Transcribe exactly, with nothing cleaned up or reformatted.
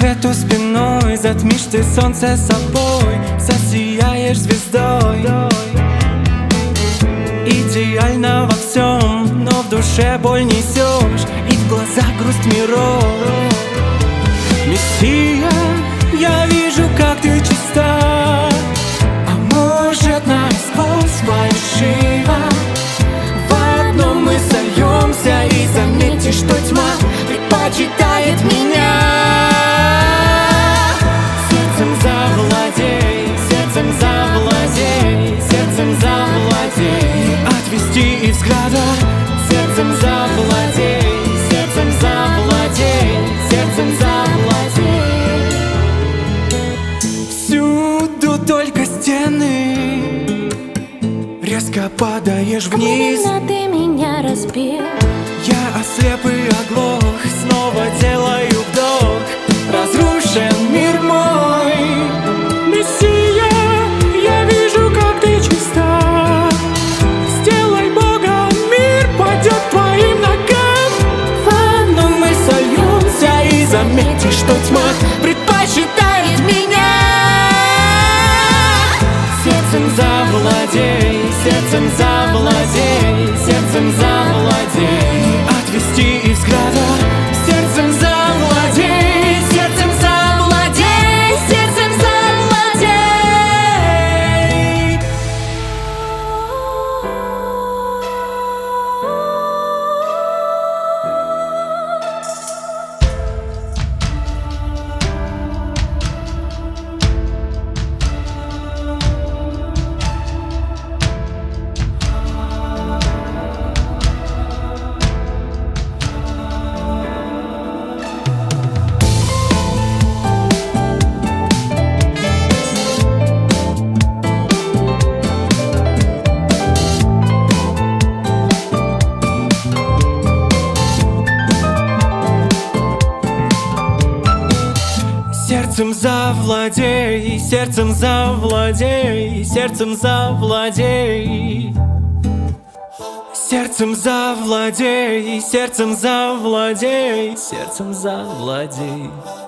рассвету спиной, затмишь ты солнце собой, засияешь звездой. Идеально во всем, но в душе боль несешь, и в глазах грусть миров. Мессия, я вижу, как ты чиста, а может насквозь фальшива. В одном мы сольемся, и заметишь, что тьма предпочитает меня. Сердцем завладей, сердцем завладей, сердцем завладей. Не отвести и взгляда. Сердцем завладей, сердцем завладей, сердцем завладей. Всюду только стены, резко падаешь вниз. Именно ты меня разбил. Я ослеп и оглох, снова делаю вдох. Разрушен мир мой. Мессия, я вижу, как ты чиста. Сделай Бога, мир пойдет к твоим ногам. В одном мы сольемся, и заметишь, что тьма предпочитает меня. Сердцем завладей, сердцем завладей, сердцем завладей. Не отвести и взгляда. Сердцем завладей, сердцем завладей, сердцем завладей. Сердцем завладей, сердцем завладей, сердцем завладей. Сердцем завладей, сердцем завладей, сердцем завладей.